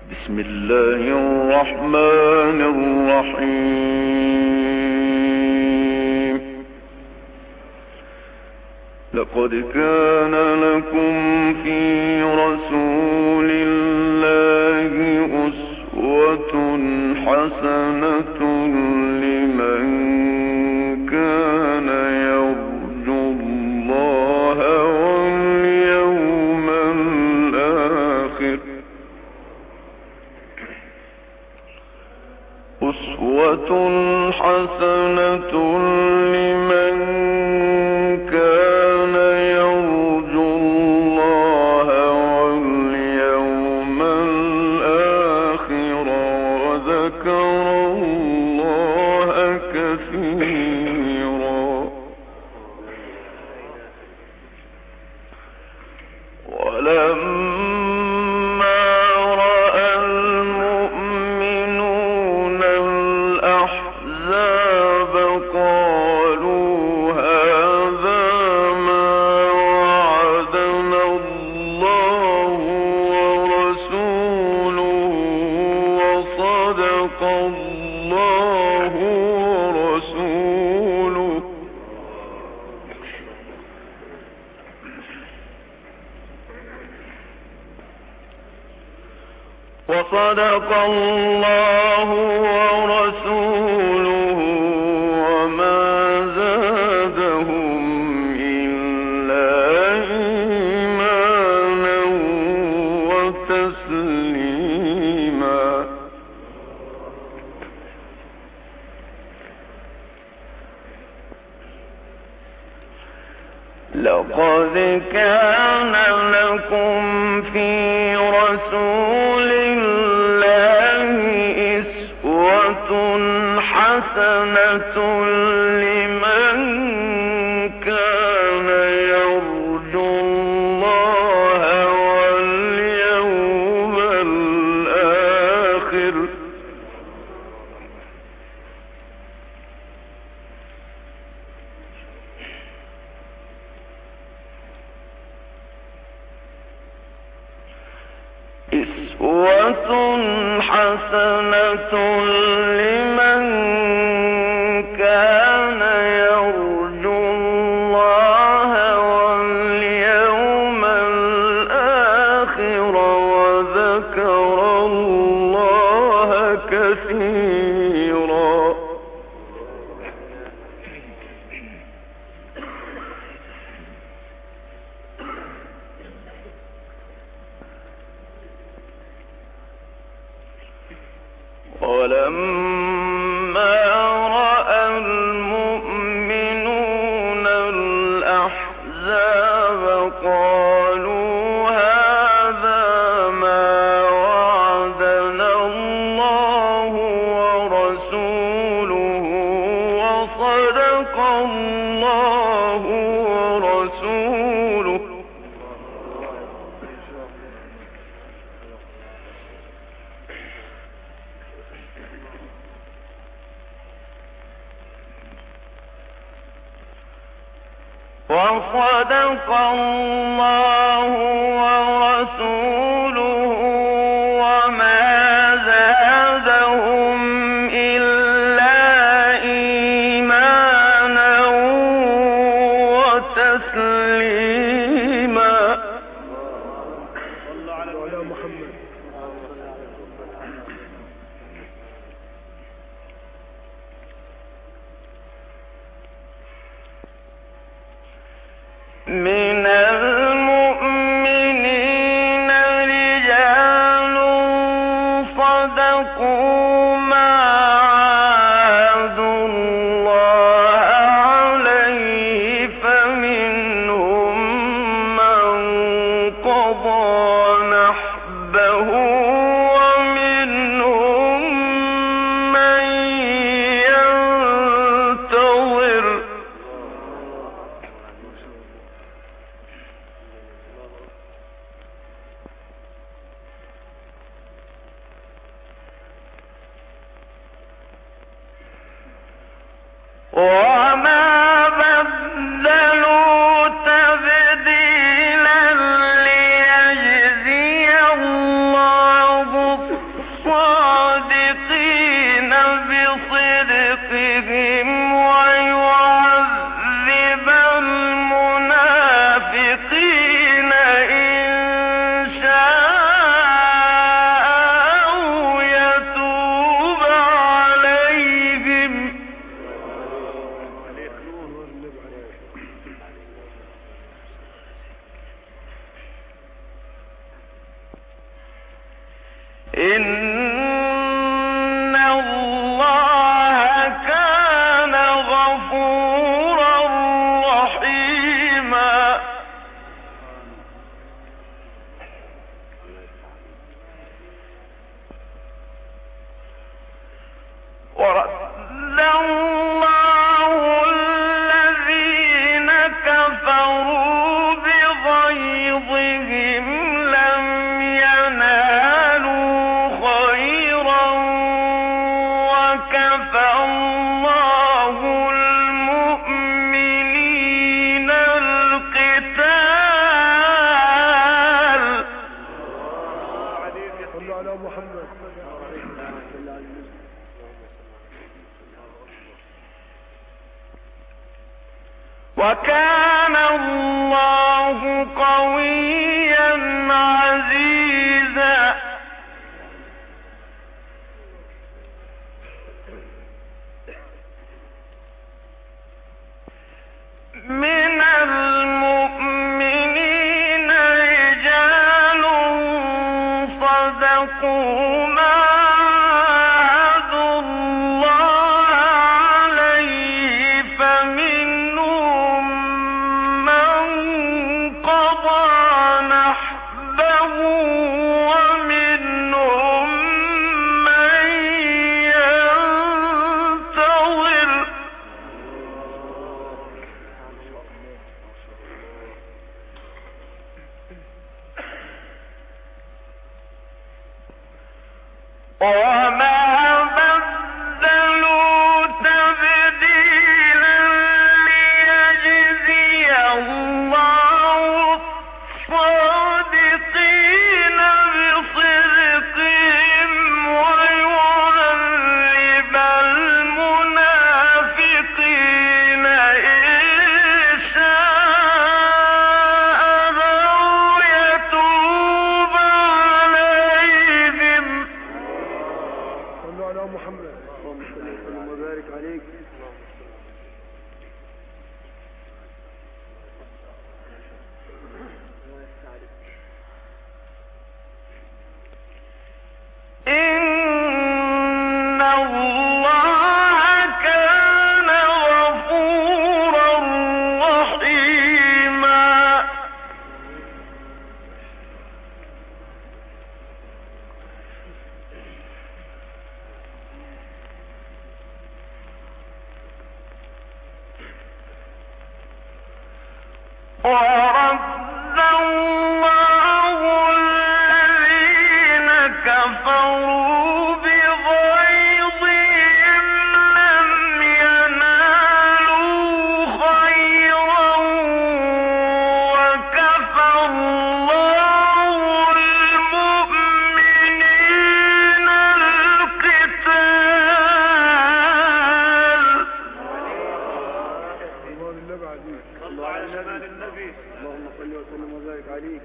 بسم الله الرحمن الرحيم. لقد كان لكم في رسول الله أسوة حسنة لمن كان يرجو الله واليوم الآخر. أسوة حسنة لمن كان يرجو الله واليوم الآخر وذكر الله كثيرا. ولما رأى المؤمنون الأحزاب قالوا هذا ما وعدنا الله ورسوله وصدق الله ورسوله. وصدق الله ورسوله وما زادهم إلا إيمانا وتسليما. لقد كان لكم في رسول الله أسوة حسنة لمن كان يرجو الله واليوم الآخر أسوة حسنة لمن كان يرجو الله واليوم الآخر وذكر الله كثيرا. ولما رأى المؤمنون الأحزاب قالوا هذا ما وعدنا الله ورسوله وصدق الله ورسوله. وصدق الله ورسوله وما زادهم إلا إيمانا وتسليما. صلى على محمد. من المؤمنين رجال صدقوا ما عاهدوا الله عليه فمنهم من قضى نحبه ومنهم من ينتظر. وما بدلوا تبديلا ليجزي الله إن الله كان غفورا رحيما. ورد الله الذين كفروا بغيظهم لم ينالوا خيرا وكفى الله المؤمنين القتال. صلوا على محمد. وكان الله قويا عزيزا. من المؤمنين رجال صدقوا ما عاهدوا الله عليه فمنهم من قضى نحبه ومنهم من ينتظر. وما بدلوا تبديلا ليجزي الله الصادقين بصدقهم ويعذب المنافقين إن شاء أو يتوب عليهم. صلوا على محمد. اللهم صل وسلم وبارك عليك. إن الله كان غفورا رحيما. ورد الله الذين كفروا بغيظهم لم ينالوا خيرا وكفى الله المؤمنين القتال. الله النبي عليك. الله على النبي. اللهم صل وسلم وبارك عليك.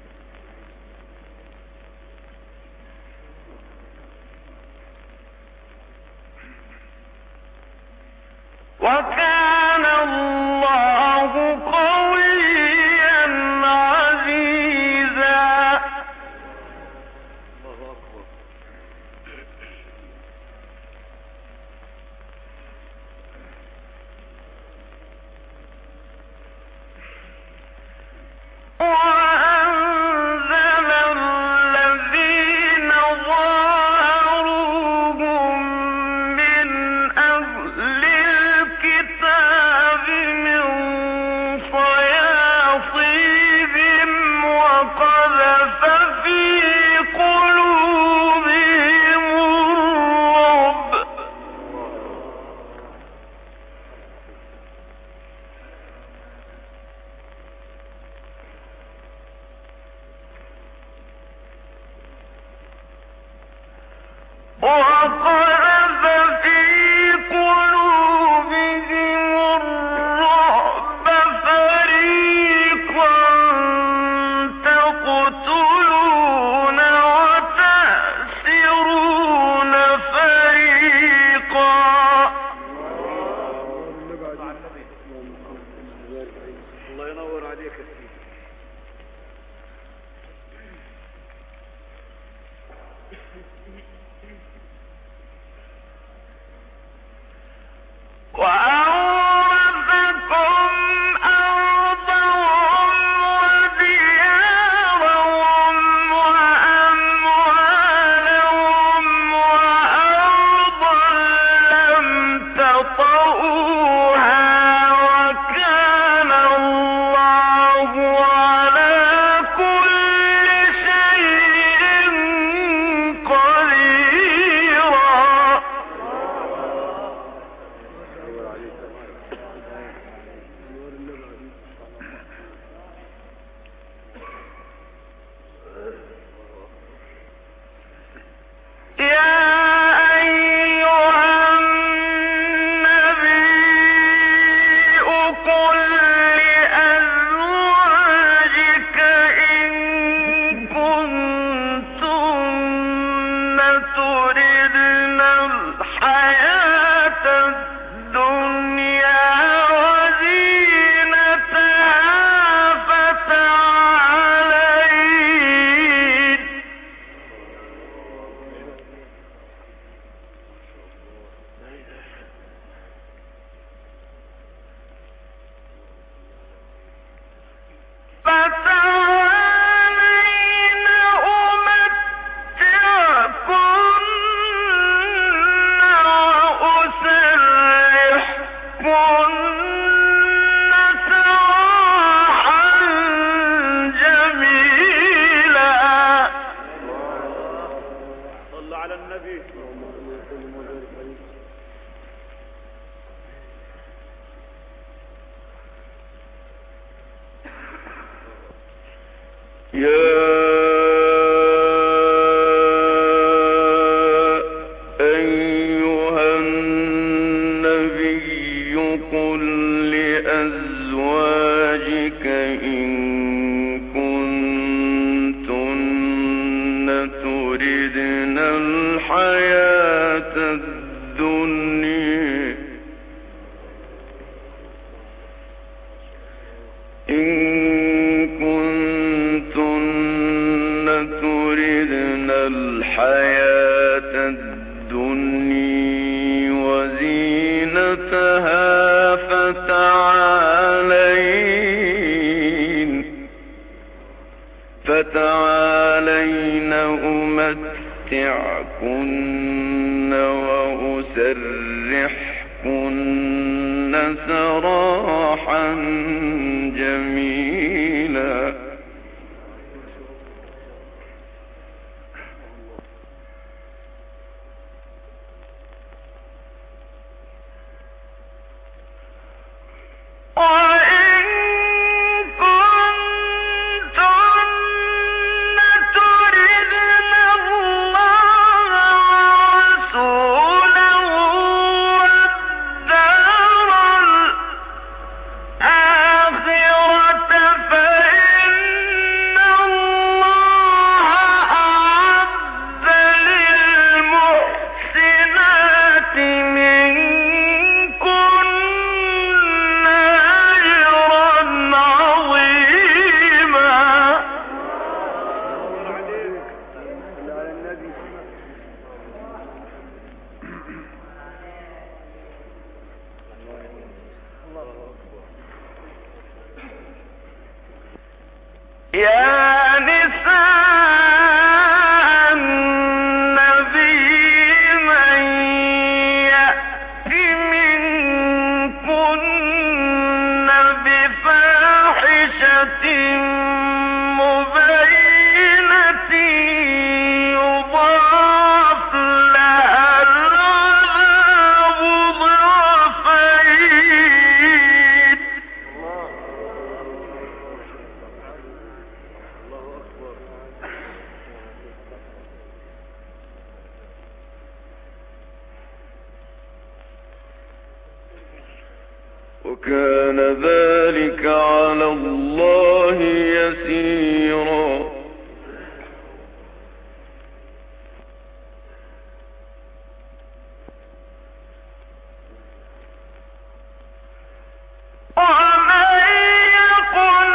وكان الله قويا عزيزا. الله أكبر. وأنزل الذين ظاهروهم من أهل الكتاب من صياصيهم وقذف في قلوبهم الرعب. وقذف في قلوبهم الرعب فريقا تقتلون وتأسرون فريقا. الله ينور عليك يا سيدي. فتعالين أمتعكن وأسرحكن سراحا جميلا. يا نساء النبي من يأت منكن بفاحشة مبينة يضاعف لها العذاب ضعفين. وكان ذلك على الله يسيرا.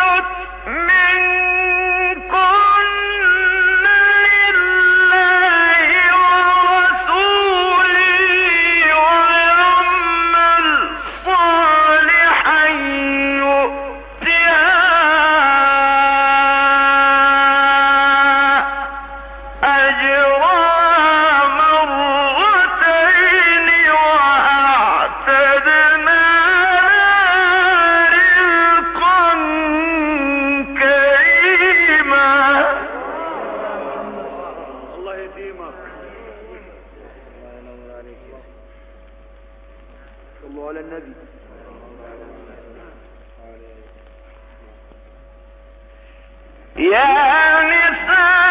ومن يقنت منكن لله يكرمك. الله ينور عليك. صلوا على النبي. يا نساء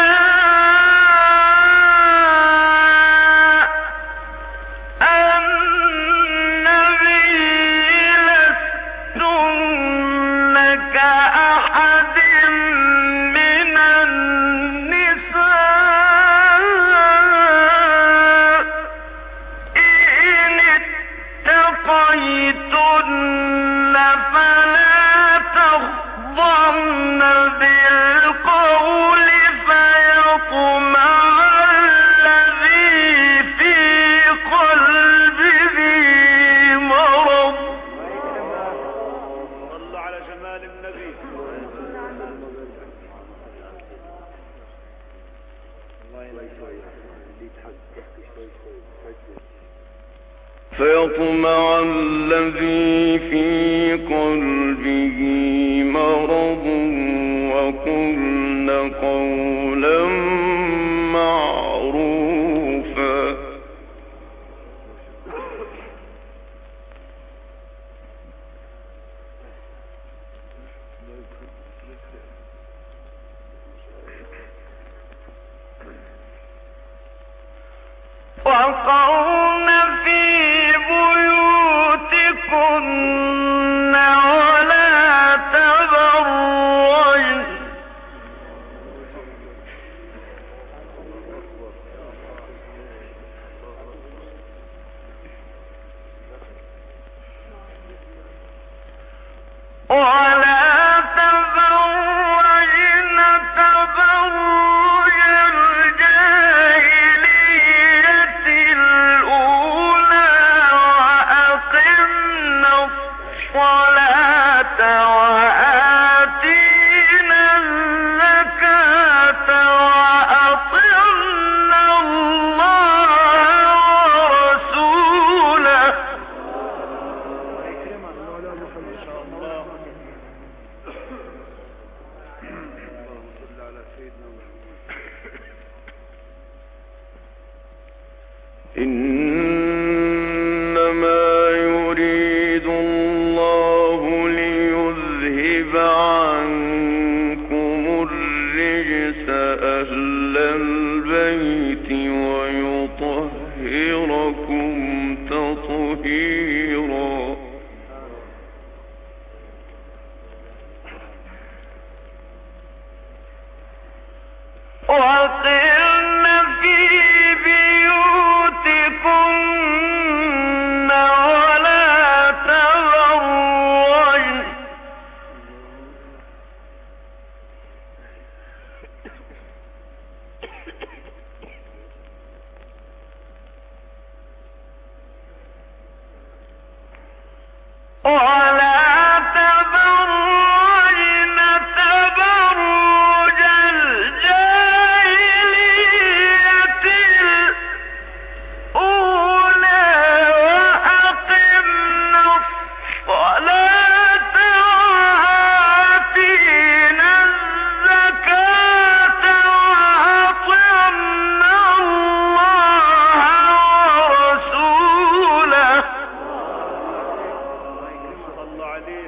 فيطمع الذي في قلبه مرض وقلن قولا معروفا. وقرن في بيوتكن ولا تبرجن تبرج الجاهلية الأولى وأقمنا الصلاة وآتينا الزكاة وأطعنا الله ورسوله. إنما يريد الله ليذهب عنكم الرجس أهل البيت ويطهركم تطهيرا. وقرن في بيوتكن ولا تبرجن تبرج الجاهلية الأولى وأقمنا الصلاة وآتينا الزكاة وأطعنا الله ورسوله. صلوا عليه.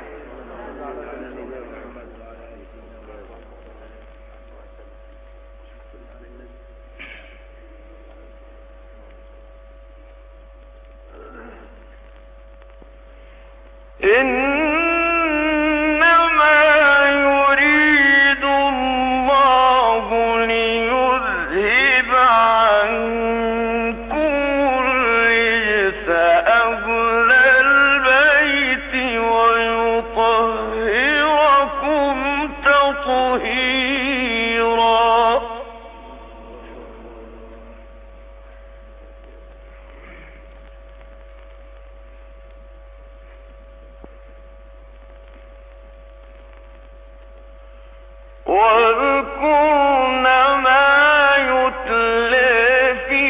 إنما يريد الله ليذهب عنكم الرجس أهل البيت ويطهركم تطهيرا. واذكرن ما يتلى في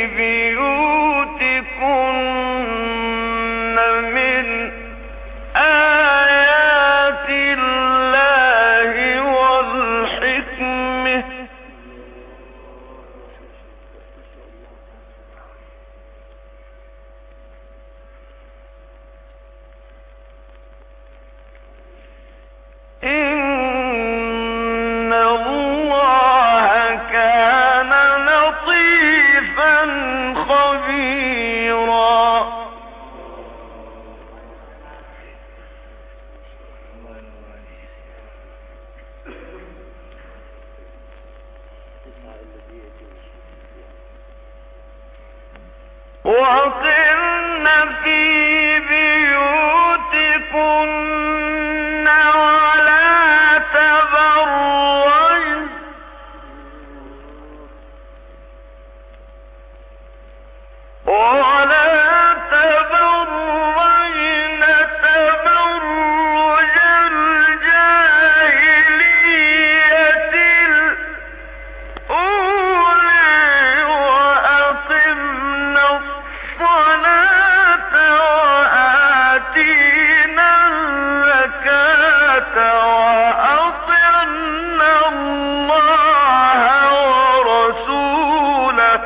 بيوتكن من آيات الله والحكمة وقرن في بيوتكن ولا تبرجن تبرج الجاهلية الأولى وأقمنا الصلاة وآتينا الزكاة وأطعنا الله ورسوله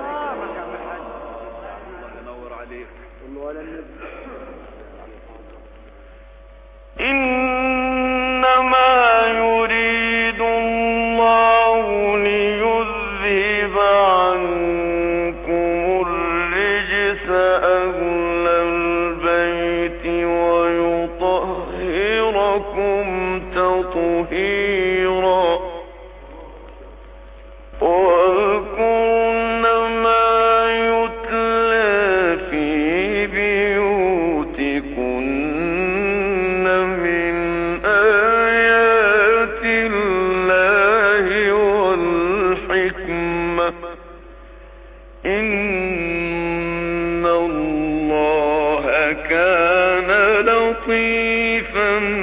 إنما يريد الله ليذهب عنكم الرجس أهل البيت ويطهركم تطهيرا واذكرن ما يتلى في بيوتكن من آيات الله والحكمة إن الله كان لطيفا